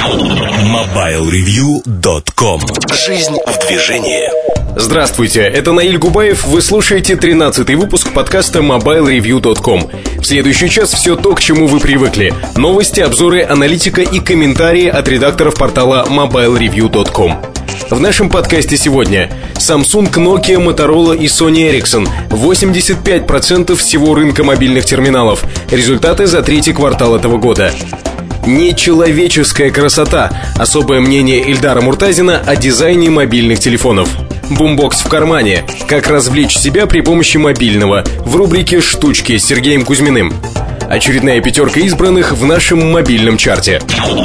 MobileReview.com. Жизнь в движении. Здравствуйте, это Наиль Губаев. Вы слушаете 13-й выпуск подкаста MobileReview.com. В следующий час все то, к чему вы привыкли. Новости, обзоры, аналитика и комментарии от редакторов портала MobileReview.com. В нашем подкасте сегодня Samsung, Nokia, Motorola и Sony Ericsson. 85% всего рынка мобильных терминалов. Результаты за третий квартал этого года. Нечеловеческая красота. Особое мнение Ильдара Муртазина о дизайне мобильных телефонов. Бумбокс в кармане. Как развлечь себя при помощи мобильного. В рубрике «Штучки» с Сергеем Кузьминым. Очередная пятерка избранных в нашем мобильном чарте.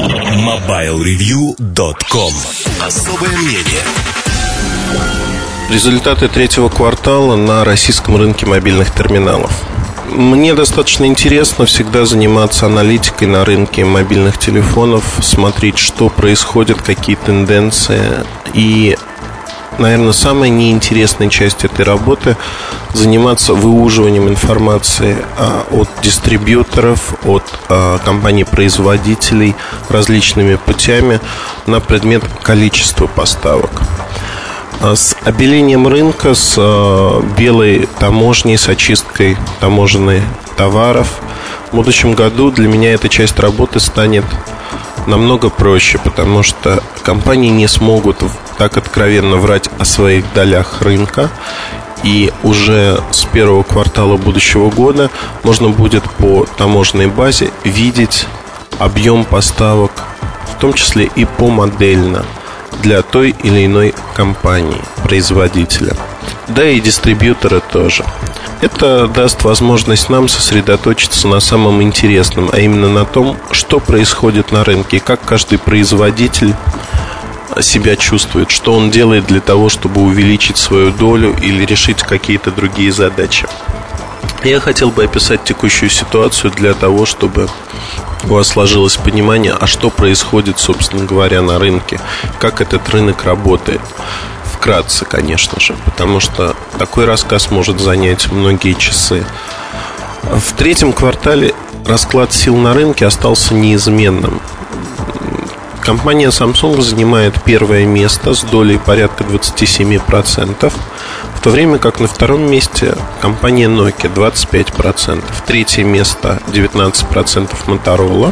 MobileReview.com. Особое мнение. Результаты третьего квартала на российском рынке мобильных терминалов. Мне достаточно интересно всегда заниматься аналитикой на рынке мобильных телефонов, смотреть, что происходит, какие тенденции. И, наверное, самая неинтересная часть этой работы — заниматься выуживанием информации от дистрибьюторов, от компаний-производителей различными путями на предмет количества поставок. С обелением рынка, с белой таможней, с очисткой таможенных товаров в будущем году для меня эта часть работы станет намного проще, потому что компании не смогут так откровенно врать о своих долях рынка. И уже с первого квартала будущего года можно будет по таможенной базе видеть объем поставок, в том числе и помодельно, для той или иной компании, производителя. Да и дистрибьютора тоже. Это даст возможность нам сосредоточиться на самом интересном, а именно на том, что происходит на рынке, как каждый производитель себя чувствует, что он делает для того, чтобы увеличить свою долю или решить какие-то другие задачи. Я хотел бы описать текущую ситуацию для того, чтобы у вас сложилось понимание, а что происходит, собственно говоря, на рынке, как этот рынок работает. Вкратце, конечно же, потому что такой рассказ может занять многие часы. В третьем квартале расклад сил на рынке остался неизменным. Компания Samsung занимает первое место с долей порядка 27%, в то время как на втором месте компания Nokia 25%, третье место 19% Motorola,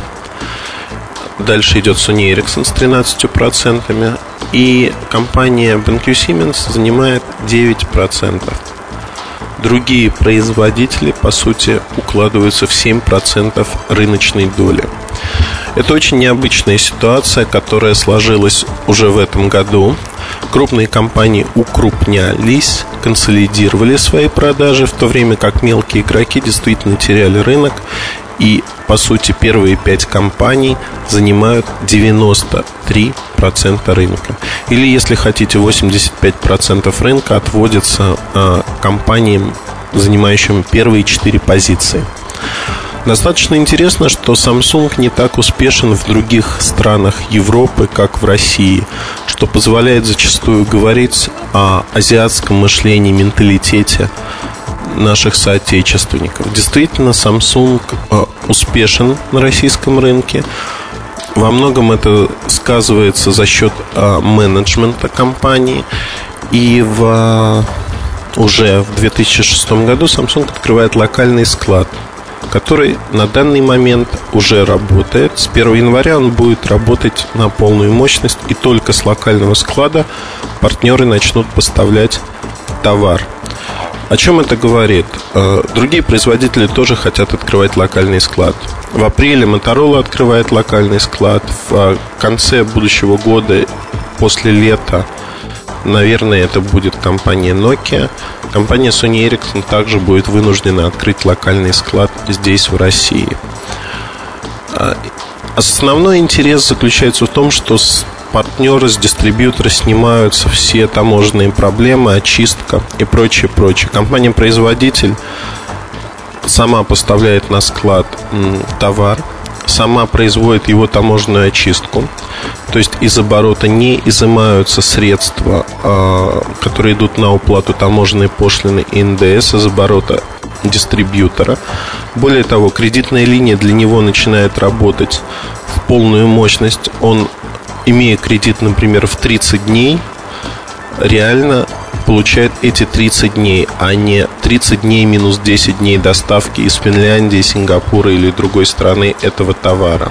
дальше идет Sony Ericsson с 13%, и компания BenQ Siemens занимает 9%. Другие производители, по сути, укладываются в 7% рыночной доли. Это очень необычная ситуация, которая сложилась уже в этом году. Крупные компании укрупнялись, консолидировали свои продажи, в то время как мелкие игроки действительно теряли рынок. И, по сути, первые 5 компаний занимают 93% рынка. Или, если хотите, 85% рынка отводится компаниям, занимающим первые 4 позиции. Достаточно интересно, что Samsung не так успешен в других странах Европы, как в России, что позволяет зачастую говорить о азиатском мышлении, менталитете наших соотечественников. Действительно, Samsung успешен на российском рынке. Во многом это сказывается за счет менеджмента компании. И уже в 2006 году Samsung открывает локальный склад, который на данный момент уже работает. С 1 января он будет работать на полную мощность, и только с локального склада партнеры начнут поставлять товар. О чем это говорит? Другие производители тоже хотят открывать локальный склад. В апреле Motorola открывает локальный склад. В конце будущего года, после лета, наверное, это будет компания Nokia. Компания Sony Ericsson также будет вынуждена открыть локальный склад здесь, в России. Основной интерес заключается в том, что с партнеры, с дистрибьютора снимаются все таможенные проблемы, очистка и прочее. Компания-производитель сама поставляет на склад товар, сама производит его таможенную очистку. То есть из оборота не изымаются средства, которые идут на уплату таможенной пошлины и НДС из оборота дистрибьютора. Более того, кредитная линия для него начинает работать в полную мощность. Он, имея кредит, например, в 30 дней, реально получает эти 30 дней, а не 30 дней минус 10 дней доставки из Финляндии, Сингапура или другой страны этого товара.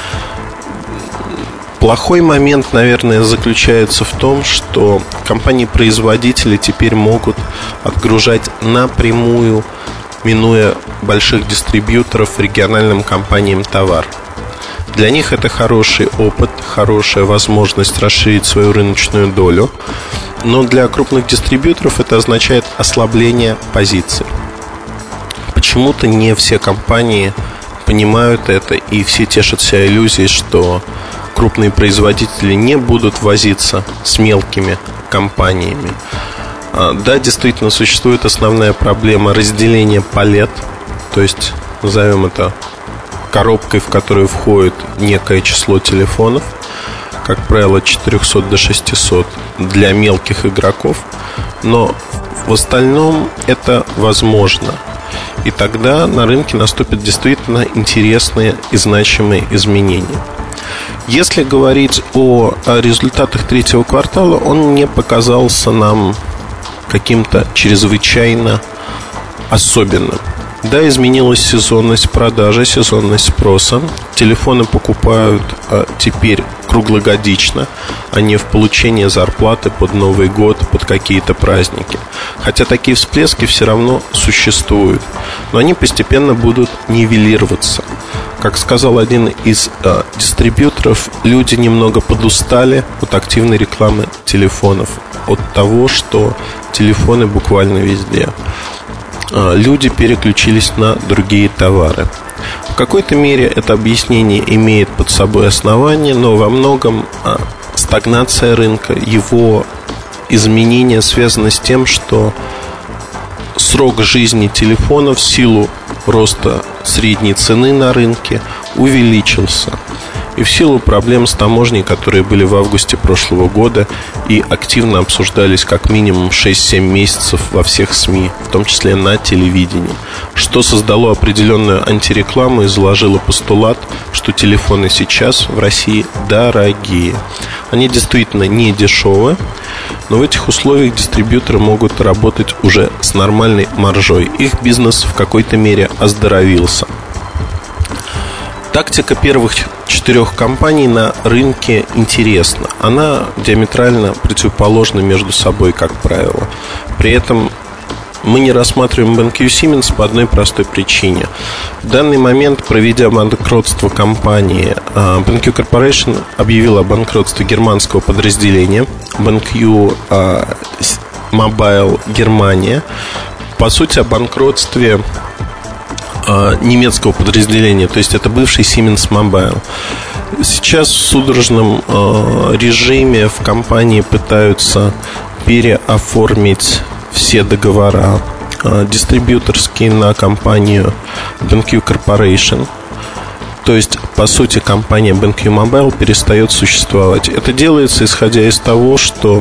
Плохой момент, наверное, заключается в том, что компании-производители теперь могут отгружать напрямую, минуя больших дистрибьюторов, региональным компаниям товар. Для них это хороший опыт, хорошая возможность расширить свою рыночную долю. Но для крупных дистрибьюторов это означает ослабление позиций. Почему-то не все компании понимают это, и все тешат себя иллюзией, что крупные производители не будут возиться с мелкими компаниями. Да, действительно, существует основная проблема разделения палет. То есть, назовем это коробкой, в которую входит некое число телефонов, как правило, 400 до 600 для мелких игроков. Но в остальном это возможно. И тогда на рынке наступят действительно интересные и значимые изменения. Если говорить о результатах третьего квартала, он не показался нам каким-то чрезвычайно особенным. Да, изменилась сезонность продажи, сезонность спроса. Телефоны покупают теперь круглогодично, а не в получении зарплаты под Новый год, под какие-то праздники. Хотя такие всплески все равно существуют, но они постепенно будут нивелироваться. Как сказал один из дистрибьюторов, люди немного подустали от активной рекламы телефонов, от того, что телефоны буквально везде. Люди переключились на другие товары. В какой-то мере это объяснение имеет под собой основание, но во многом стагнация рынка, его изменения связаны с тем, что срок жизни телефонов в силу роста средней цены на рынке увеличился. И в силу проблем с таможней, которые были в августе прошлого года и активно обсуждались как минимум 6-7 месяцев во всех СМИ, в том числе на телевидении, что создало определенную антирекламу и заложило постулат, что телефоны сейчас в России дорогие. Они действительно не дешевые, но в этих условиях дистрибьюторы могут работать уже с нормальной маржой. Их бизнес в какой-то мере оздоровился. Тактика первых 4 компаний на рынке интересна. Она диаметрально противоположна между собой, как правило. При этом мы не рассматриваем BenQ Siemens по одной простой причине. В данный момент, проведя банкротство компании, BenQ Corporation объявила о банкротстве германского подразделения BenQ Mobile Германия. По сути, о банкротстве немецкого подразделения, то есть это бывший Siemens Mobile. Сейчас в судорожном режиме в компании пытаются переоформить все договора дистрибьюторские на компанию BenQ Corporation. То есть, по сути, компания BenQ Mobile перестает существовать. Это делается исходя из того, что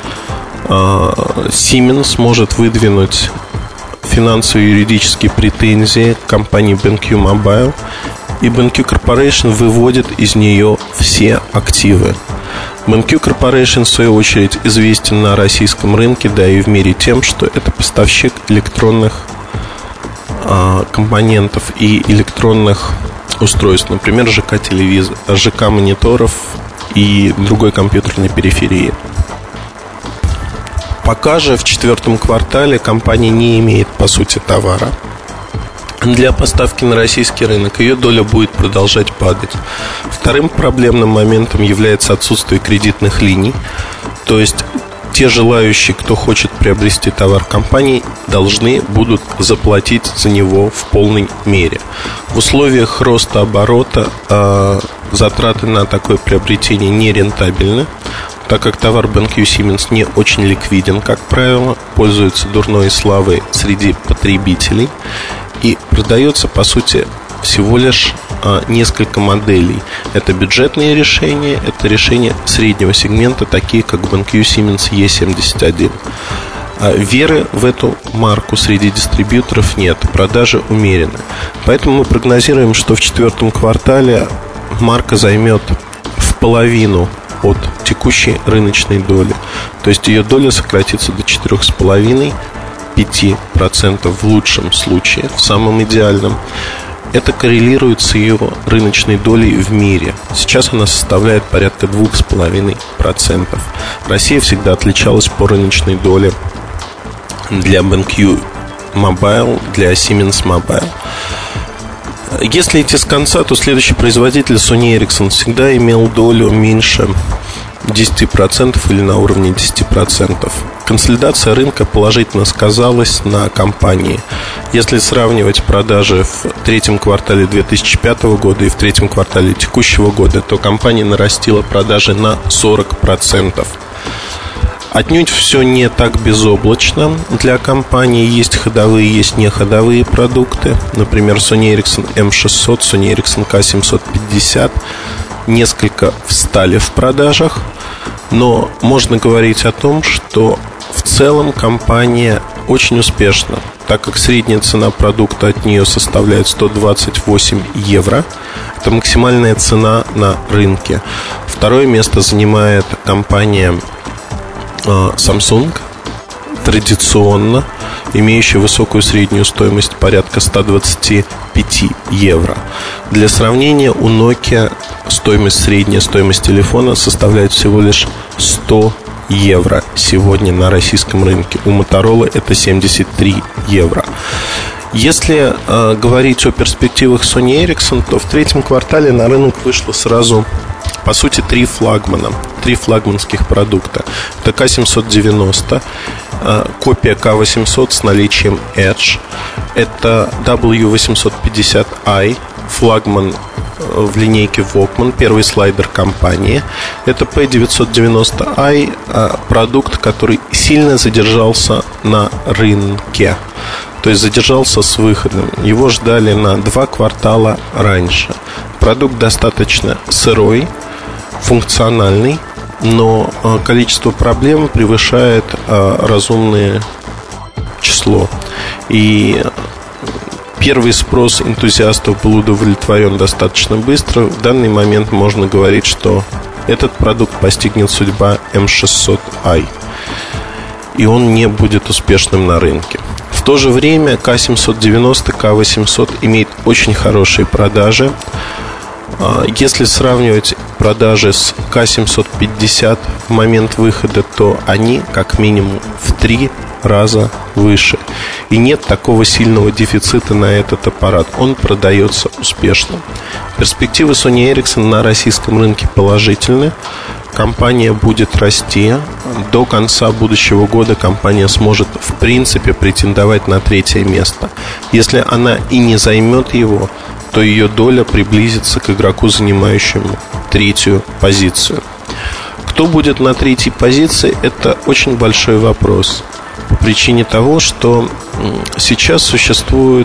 Siemens может выдвинуть финансово-юридические претензии к компании BenQ Mobile, и BenQ Corporation выводит из нее все активы. BenQ Corporation, в свою очередь, известен на российском рынке, да и в мире тем, что это поставщик электронных компонентов и электронных устройств, например, ЖК-мониторов и другой компьютерной периферии. Пока же в 4 квартале компания не имеет, по сути, товара для поставки на российский рынок. Ее доля будет продолжать падать. Вторым проблемным моментом является отсутствие кредитных линий. То есть те желающие, кто хочет приобрести товар компании, должны будут заплатить за него в полной мере. В условиях роста оборота затраты на такое приобретение нерентабельны, так как товар BenQ Siemens не очень ликвиден, как правило, пользуется дурной славой среди потребителей и продается, по сути, всего лишь несколько моделей. Это бюджетные решения, это решения среднего сегмента, такие как BenQ Siemens E71. Веры в эту марку среди дистрибьюторов нет, продажи умерены. Поэтому мы прогнозируем, что в четвертом квартале марка займет в половину от текущей рыночной доли. То есть ее доля сократится до 4,5-5% в лучшем случае, в самом идеальном. Это коррелирует с ее рыночной долей в мире. Сейчас она составляет порядка 2,5%. Россия всегда отличалась по рыночной доле для BenQ Mobile, для Siemens Mobile. Если идти с конца, то следующий производитель Sony Ericsson всегда имел долю меньше 10% или на уровне 10%. Консолидация рынка положительно сказалась на компании. Если сравнивать продажи в третьем квартале 2005 года и в третьем квартале текущего года, то компания нарастила продажи на 40%. Отнюдь все не так безоблачно. Для компании есть ходовые, есть неходовые продукты. Например, Sony Ericsson M600, Sony Ericsson K750 несколько встали в продажах. Но можно говорить о том, что в целом компания очень успешна, так как средняя цена продукта от нее составляет 128 евро. Это максимальная цена на рынке. Второе место занимает компания Samsung, традиционно имеющая высокую среднюю стоимость порядка 125 евро. Для сравнения, у Nokia средняя стоимость телефона составляет всего лишь 100 евро сегодня на российском рынке. У Motorola это 73 евро. Если говорить о перспективах Sony Ericsson, то в третьем квартале на рынок вышло сразу, по сути, три флагманских продукта. Это K790, копия K800 с наличием Edge. Это W850i, флагман в линейке Walkman, первый слайдер компании. Это P990i, продукт, который сильно задержался на рынке. То есть задержался с выходом. Его ждали на 2 квартала раньше. Продукт достаточно сырой, функциональный, но количество проблем превышает разумное число. И первый спрос энтузиастов был удовлетворен достаточно быстро. В данный момент можно говорить, что этот продукт постигнет судьба M600i, и он не будет успешным на рынке. В то же время K790, K800 имеет очень хорошие продажи. Если сравнивать продажи с K750 в момент выхода, то они как минимум в 3 раза выше. И нет такого сильного дефицита на этот аппарат. Он продается успешно. Перспективы Sony Ericsson на российском рынке положительны. Компания будет расти. До конца будущего года компания сможет, в принципе, претендовать на 3-е место. Если она и не займет его, то ее доля приблизится к игроку, занимающему 3-ю позицию. Кто будет на 3-й позиции, это очень большой вопрос. По причине того, что сейчас существует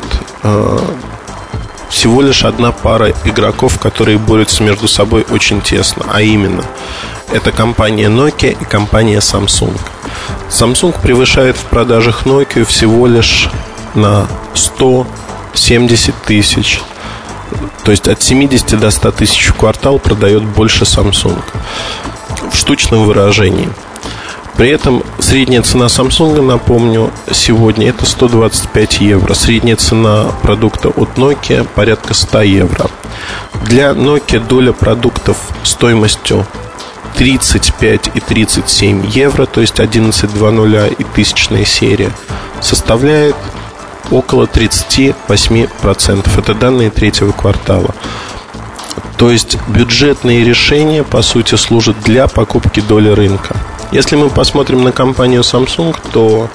всего лишь одна пара игроков, которые борются между собой очень тесно. А именно, это компания Nokia и компания Samsung. Samsung превышает в продажах Nokia всего лишь на 170 тысяч. То есть от 70 до 100 тысяч в квартал продает больше Samsung в штучном выражении. При этом средняя цена Samsung, напомню, сегодня это 125 евро. Средняя цена продукта от Nokia порядка 100 евро. Для Nokia доля продуктов стоимостью 35 и 37 евро, то есть 11.00 и тысячная серия, составляет около 38%. Это данные третьего квартала. То есть бюджетные решения, по сути, служат для покупки доли рынка. Если мы посмотрим на компанию Samsung, то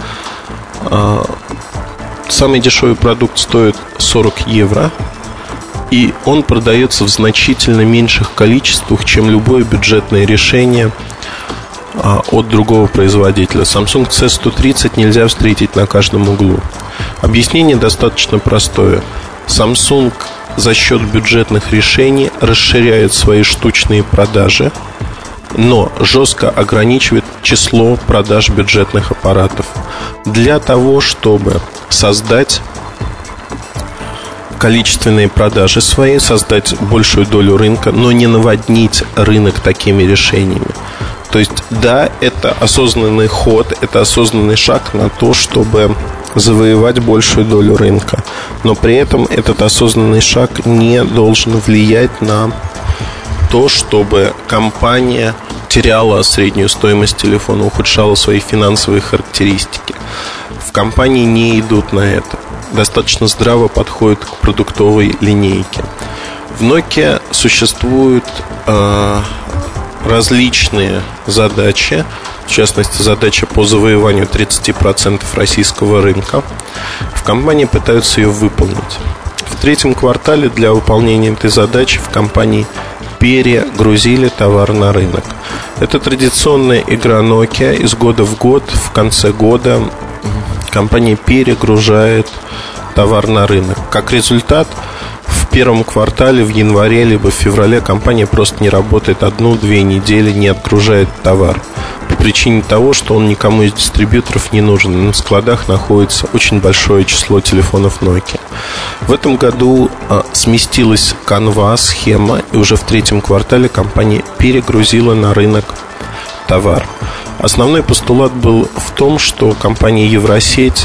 самый дешевый продукт стоит 40 евро, и он продается в значительно меньших количествах, чем любое бюджетное решение от другого производителя. Samsung C130 нельзя встретить на каждом углу. Объяснение достаточно простое. Samsung за счет бюджетных решений расширяет свои штучные продажи, но жестко ограничивает число продаж бюджетных аппаратов для того, чтобы создать количественные продажи свои, создать большую долю рынка, но не наводнить рынок такими решениями. То есть, да, это осознанный ход, это осознанный шаг на то, чтобы завоевать большую долю рынка. Но при этом этот осознанный шаг не должен влиять на то, чтобы компания теряла среднюю стоимость телефона, ухудшала свои финансовые характеристики. В компании не идут на это. Достаточно здраво подходят к продуктовой линейке. В Nokia существуют различные задачи. В частности, задача по завоеванию 30% российского рынка. В компании пытаются ее выполнить. В третьем квартале для выполнения этой задачи в компании перегрузили товар на рынок. Это традиционная игра Nokia. Из года в год, в конце года компания перегружает товар на рынок. Как результат, в первом квартале, в январе либо в феврале компания просто не работает 1-2 недели, не отгружает товар. По причине того, что он никому из дистрибьюторов не нужен. На складах находится очень большое число телефонов Nokia. В этом году сместилась канва, схема, и уже в третьем квартале компания перегрузила на рынок товар. Основной постулат был в том, что компания Евросеть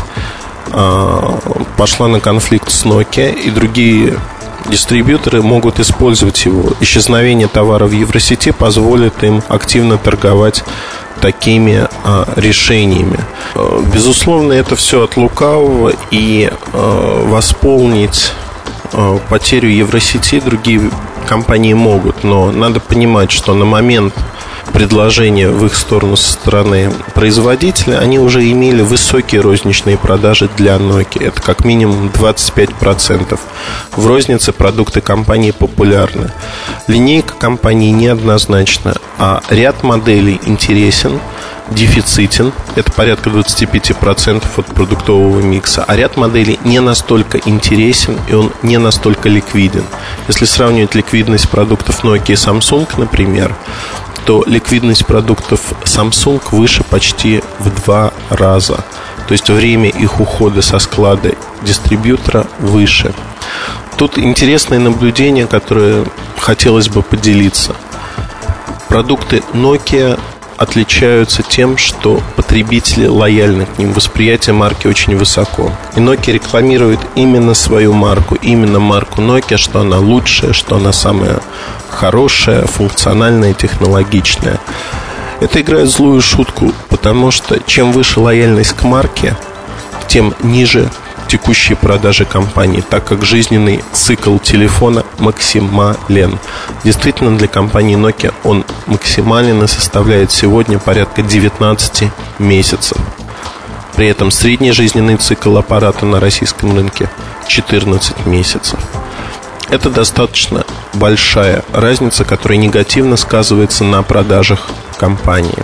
пошла на конфликт с Nokia, и другие дистрибьюторы могут использовать его. Исчезновение товара в Евросети позволит им активно торговать такими решениями. Безусловно, это все от лукавого, и восполнить потерю Евросети другие компании могут. Но надо понимать, что на момент предложения в их сторону со стороны производителя они уже имели высокие розничные продажи для Nokia. Это как минимум 25%. В рознице продукты компании популярны. Линейка компании неоднозначна, а ряд моделей интересен, дефицитен. Это порядка 25% от продуктового микса. А ряд моделей не настолько интересен, и он не настолько ликвиден. Если сравнивать ликвидность продуктов Nokia и Samsung, например, то ликвидность продуктов Samsung выше почти в 2 раза. То есть время их ухода со склада дистрибьютора выше. Тут интересное наблюдение, которое хотелось бы поделиться. Продукты Nokia отличаются тем, что потребители лояльны к ним, восприятие марки очень высоко. И Nokia рекламирует именно свою марку, именно марку Nokia, что она лучшая, что она самая хорошая, функциональная, технологичная. Это играет злую шутку, потому что чем выше лояльность к марке, тем ниже текущие продажи компании, так как жизненный цикл телефона максимален. Действительно, для компании Nokia он максимален и составляет сегодня порядка 19 месяцев. При этом средний жизненный цикл аппарата на российском рынке 14 месяцев. Это достаточно большая разница, которая негативно сказывается на продажах компании.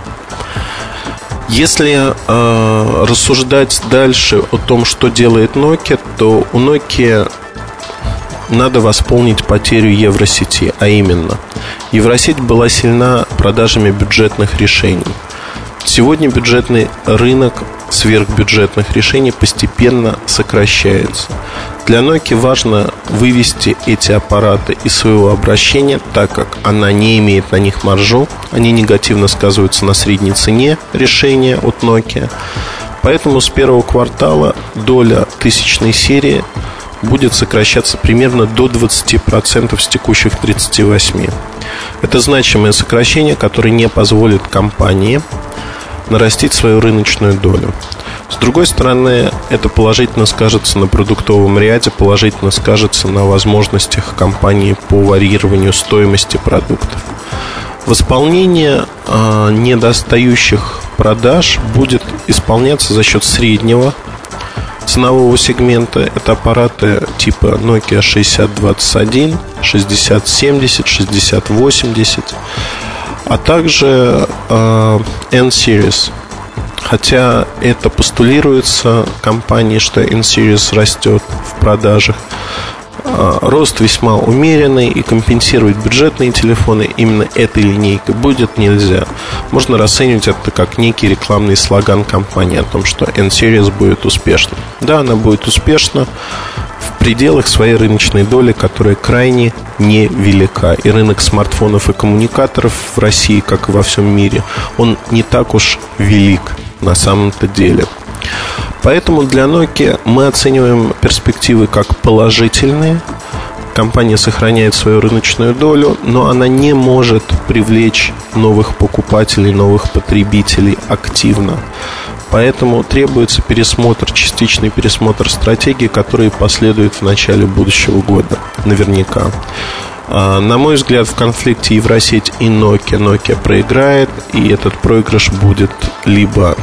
Если рассуждать дальше о том, что делает Nokia, то у Nokia надо восполнить потерю Евросети. А именно, Евросеть была сильна продажами бюджетных решений. Сегодня бюджетный рынок сверхбюджетных решений постепенно сокращается. Для Nokia важно вывести эти аппараты из своего обращения, так как она не имеет на них маржу. Они негативно сказываются на средней цене решения от Nokia. Поэтому с первого квартала доля тысячной серии будет сокращаться примерно до 20% с текущих 38%. Это значимое сокращение, которое не позволит компании нарастить свою рыночную долю. С другой стороны, это положительно скажется на продуктовом ряде, положительно скажется на возможностях компании по варьированию стоимости продуктов. Восполнение недостающих продаж будет исполняться за счет среднего ценового сегмента. Это аппараты типа Nokia 6021, 6070, 6080, а также N-Series. Хотя это постулируется компанией, что N-Series растет в продажах. рост весьма умеренный, и компенсировать бюджетные телефоны именно этой линейкой будет нельзя. Можно расценивать это как некий рекламный слоган компании о том, что N-Series будет успешна. Да, она будет успешна в пределах своей рыночной доли, которая крайне невелика. И рынок смартфонов и коммуникаторов в России, как и во всем мире, он не так уж велик на самом-то деле. Поэтому для Nokia мы оцениваем перспективы как положительные. Компания сохраняет свою рыночную долю, но она не может привлечь новых покупателей, новых потребителей активно. Поэтому требуется частичный пересмотр стратегии, который последует в начале будущего года, наверняка. На мой взгляд, в конфликте Евросеть и Nokia проиграет, и этот проигрыш будет либо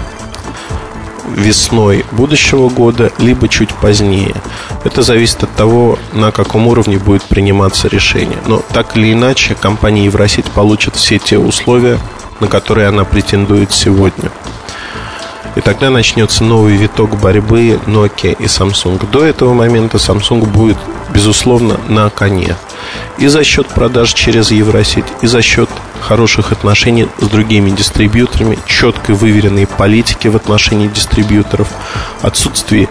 весной будущего года, либо чуть позднее. Это зависит от того, на каком уровне будет приниматься решение. Но так или иначе, компания Евросеть получит все те условия, на которые она претендует сегодня. И тогда начнется новый виток борьбы Nokia и Samsung. До этого момента Samsung будет, безусловно, на коне. И за счет продаж через Евросеть, и за счет хороших отношений с другими дистрибьюторами, четкой выверенной политики в отношении дистрибьюторов, отсутствие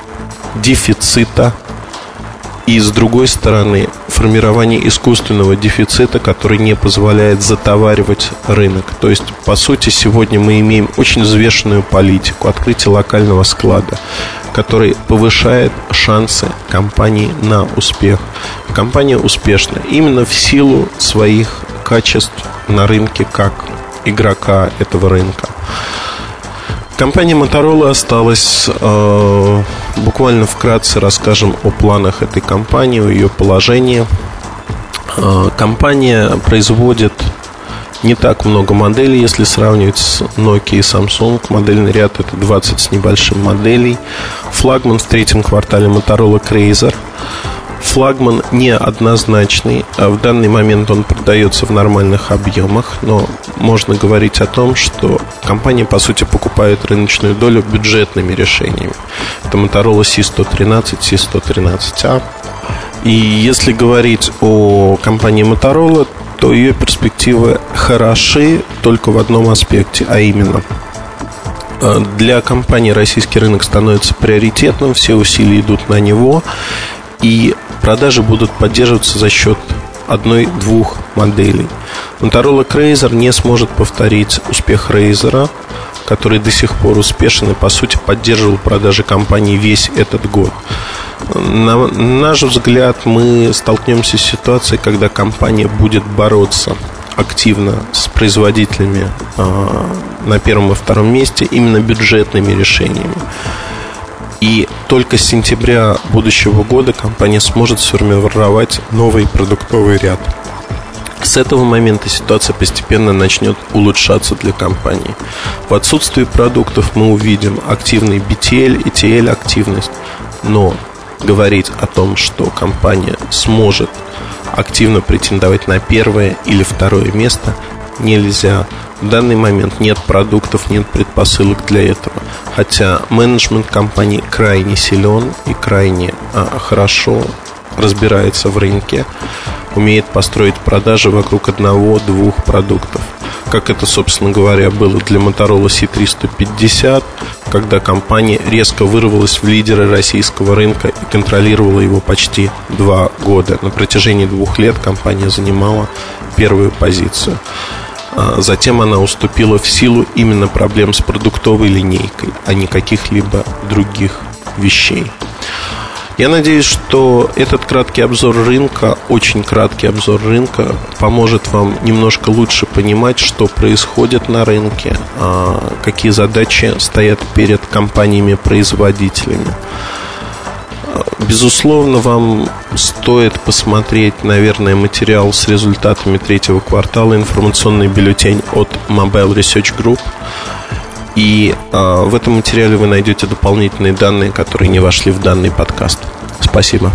дефицита и, с другой стороны, формирование искусственного дефицита, который не позволяет затоваривать рынок. То есть, по сути, сегодня мы имеем очень взвешенную политику открытия локального склада, который повышает шансы компании на успех. Компания успешна именно в силу своих качеств на рынке как игрока этого рынка. Компания Motorola осталась. Буквально вкратце расскажем о планах этой компании, о ее положении. Компания производит не так много моделей, если сравнивать с Nokia и Samsung. Модельный ряд — это 20 с небольшим моделей. Флагман в третьем квартале Motorola Razr. Флагман неоднозначный. В данный момент он продается в нормальных объемах, но можно говорить о том, что компания, по сути, покупает рыночную долю бюджетными решениями. Это Motorola C113, C113A. И если говорить о компании Motorola, то ее перспективы хороши только в одном аспекте, а именно для компании российский рынок становится приоритетным, все усилия идут на него, и продажи будут поддерживаться за счет одной-двух моделей. Motorola Razr не сможет повторить успех Razr, который до сих пор успешен и, по сути, поддерживал продажи компании весь этот год. На наш взгляд, мы столкнемся с ситуацией, когда компания будет бороться активно с производителями на первом и втором месте именно бюджетными решениями. И только с сентября будущего года компания сможет сформировать новый продуктовый ряд. С этого момента ситуация постепенно начнет улучшаться для компании. В отсутствии продуктов мы увидим активный BTL и TL активность. Но говорить о том, что компания сможет активно претендовать на первое или второе место, нельзя. В данный момент нет продуктов, нет предпосылок для этого. Хотя менеджмент компании крайне силен и крайне хорошо разбирается в рынке, умеет построить продажи вокруг одного-двух продуктов. Как это, собственно говоря, было для Motorola C350, когда компания резко вырвалась в лидеры российского рынка и контролировала его почти 2 года. На протяжении 2 лет компания занимала первую позицию. Затем она уступила в силу именно проблем с продуктовой линейкой, а не каких-либо других вещей. Я надеюсь, что этот краткий обзор рынка, очень краткий обзор рынка, поможет вам немножко лучше понимать, что происходит на рынке, какие задачи стоят перед компаниями-производителями. Безусловно, вам стоит посмотреть, наверное, материал с результатами третьего квартала, информационный бюллетень от Mobile Research Group. И в этом материале вы найдете дополнительные данные, которые не вошли в данный подкаст. Спасибо.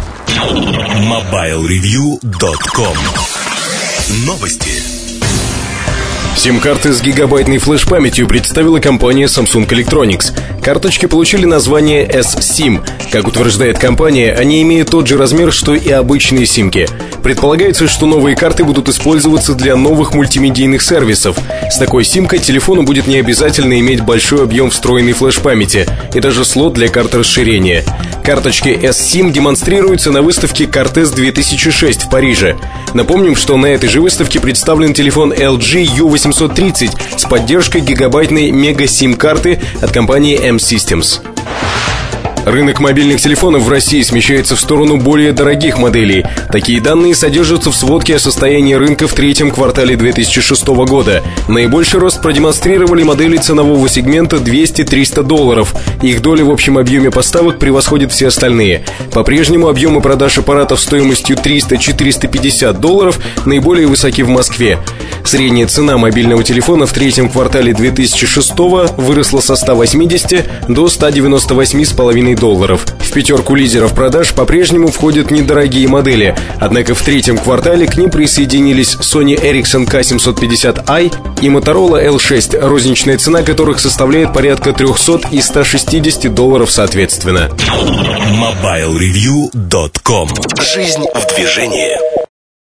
MobileReview.com. Новости. Сим-карты с гигабайтной флеш-памятью представила компания Samsung Electronics. Карточки получили название S-SIM. Как утверждает компания, они имеют тот же размер, что и обычные симки. Предполагается, что новые карты будут использоваться для новых мультимедийных сервисов. С такой симкой телефону будет не обязательно иметь большой объем встроенной флеш-памяти и даже слот для карт расширения. Карточки S-SIM демонстрируются на выставке Cortez 2006 в Париже. Напомним, что на этой же выставке представлен телефон LG U830 с поддержкой гигабайтной мега-сим-карты от компании M-Systems. Рынок мобильных телефонов в России смещается в сторону более дорогих моделей. Такие данные содержатся в сводке о состоянии рынка в третьем квартале 2006 года. Наибольший рост продемонстрировали модели ценового сегмента $200-300. Их доля в общем объеме поставок превосходит все остальные. По-прежнему объемы продаж аппаратов стоимостью $300-450 наиболее высоки в Москве. Средняя цена мобильного телефона в третьем квартале 2006 выросла со 180 до $198,5. В пятерку лидеров продаж по-прежнему входят недорогие модели, однако в третьем квартале к ним присоединились Sony Ericsson K750i и Motorola L6, розничная цена которых составляет порядка $300 и $160 соответственно. MobileReview.com. Жизнь в движении.